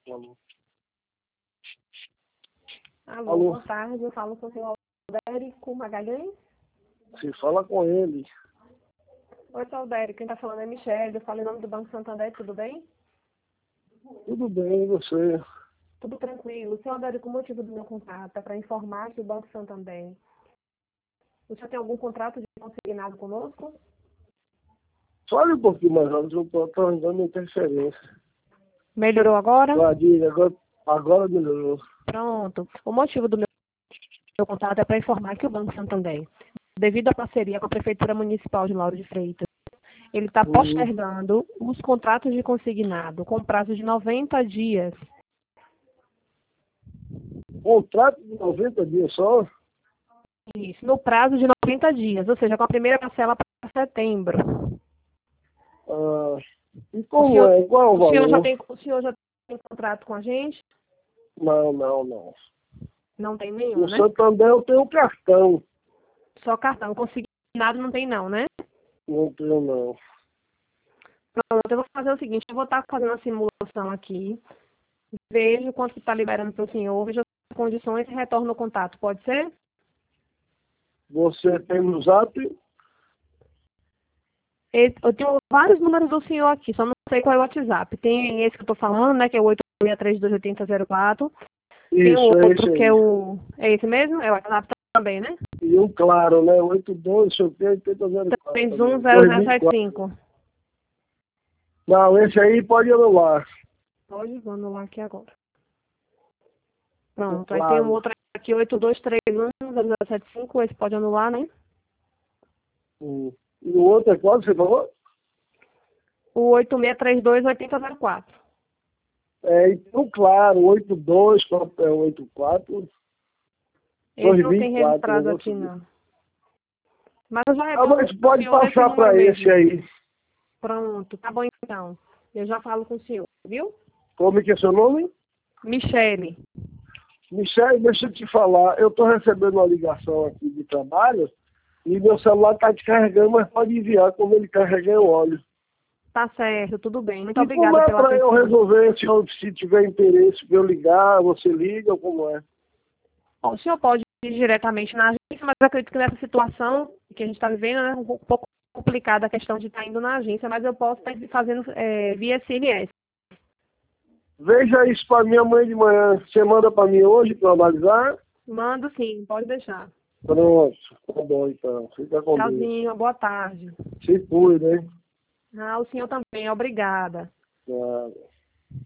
Alô. Alô, Alô. boa tarde. Eu falo com o senhor Aldérico Magalhães. Se fala com ele. Oi, senhor Aldérico. Quem está falando é Michele. Eu falo em nome do Banco Santander. Tudo bem? Tudo bem, e você? Tudo tranquilo. Senhor Aldérico, o motivo do meu contato é para informar que o Banco Santander... O senhor tem algum contrato de consignado conosco? Fale um pouquinho mais alto, eu estou dando interferência. Melhorou agora? Diga, agora melhorou. Pronto. O motivo do meu contato é para informar que o Banco Santander, devido à parceria com a Prefeitura Municipal de Lauro de Freitas, ele está postergando os contratos de consignado com prazo de 90 dias. Contrato de 90 dias só? Isso, no prazo de 90 dias, ou seja, com a primeira parcela para setembro. Ah, e como é? Qual é o O senhor valor? o senhor já tem contrato com a gente? Não. Não tem nenhum, No né? Santander eu tenho cartão. Só cartão. Consignado não tem não, né? Não tenho, não. Pronto, eu vou fazer o seguinte, eu vou estar fazendo uma simulação aqui, vejo quanto está liberando para o senhor, vejo as condições e retorno o contato, pode ser? Você tem no Zap? Eu tenho vários números do senhor aqui, só não sei qual é o WhatsApp. Tem esse que eu estou falando, né, que é o 86328004. Tem o Isso, é esse outro que é aí. o... É esse mesmo? É o WhatsApp também, né? E um claro, né? 82, sei o quê, 8004 também. 2004. 310075. Não, esse aí pode anular. Pode, vou anular aqui agora. Pronto, aí tem o Claro. outro aqui, 82310075, esse pode anular, né? E o outro é qual você falou? O 86328004. Então, claro, 82, papel 84, Esse não tem 224, registrado não vou aqui, subir. não. Mas eu já Ah, retorno mas com o pode senhor nesse passar número para esse mesmo. aí. Pronto, tá bom então. Eu já falo com o senhor, viu? Como é que é seu nome? Michele. Michel, deixa eu te falar, eu estou recebendo uma ligação aqui de trabalho e meu celular está descarregando, mas pode enviar como ele carrega o óleo. Tá certo, tudo bem. Muito E como obrigada é pela para eu atenção. resolver, se tiver interesse para eu ligar, você liga ou como é? Bom, o senhor pode ir diretamente na agência, mas eu acredito que nessa situação que a gente está vivendo, é um pouco complicada a questão de estar indo na agência, mas eu posso estar fazendo via SMS. Veja isso para mim amanhã de manhã. Você manda para mim hoje para analisar? Mando sim, pode deixar. Pronto, tá bom então. Fica com Deus. Tchauzinho, boa tarde. Se cuida, hein? Ah, o senhor também, obrigada. Tchau.